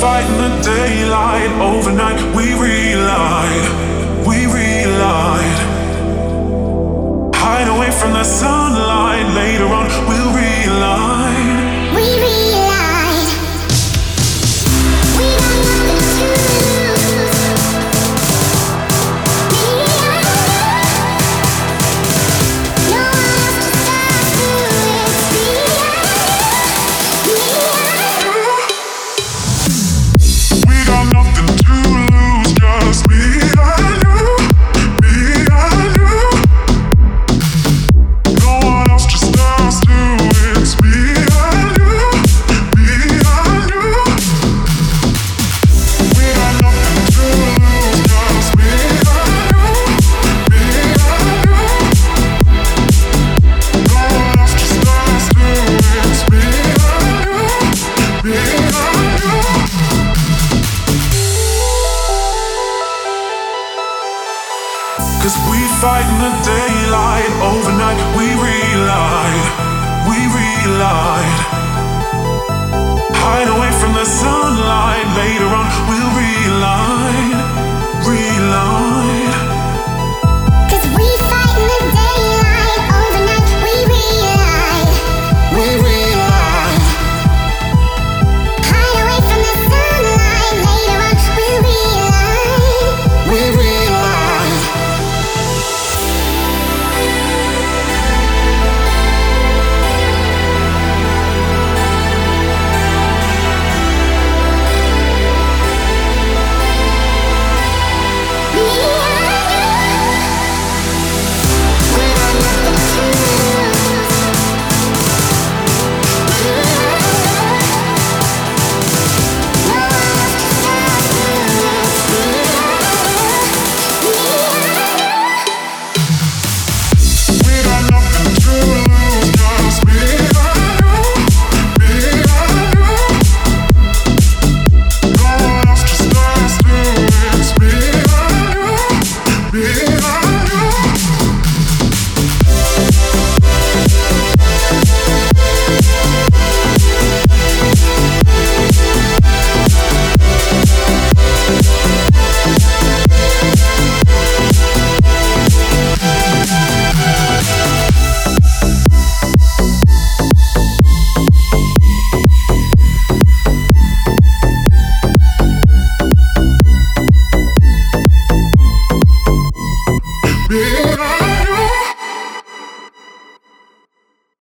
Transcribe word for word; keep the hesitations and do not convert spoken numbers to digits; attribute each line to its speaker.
Speaker 1: fight in the daylight, overnight we relied, we relied. Hide away from the sunlight, later on we'll realign.
Speaker 2: We relied. We got nothing to lose. Me and you. No one else to stop through. It's me and you. Me and you.
Speaker 1: We got nothing to lose, just me and you, me and you. No one else, just us two. It's me and you, me and you. We got nothing to lose, just me and you, me and you. No one else, just us two. It's me and you, me and you. Cause we fight in the daylight, overnight we relied, we relied.